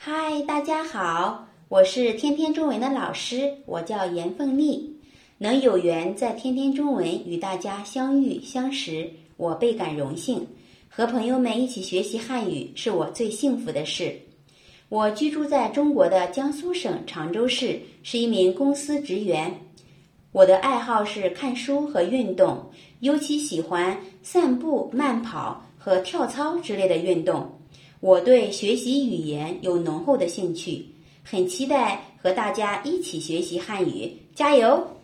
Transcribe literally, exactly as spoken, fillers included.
嗨，大家好，我是天天中文的老师，我叫严凤丽。能有缘在天天中文与大家相遇相识，我倍感荣幸。和朋友们一起学习汉语是我最幸福的事。我居住在中国的江苏省常州市，是一名公司职员。我的爱好是看书和运动，尤其喜欢散步、慢跑和跳操之类的运动。我对学习语言有浓厚的兴趣，很期待和大家一起学习汉语，加油！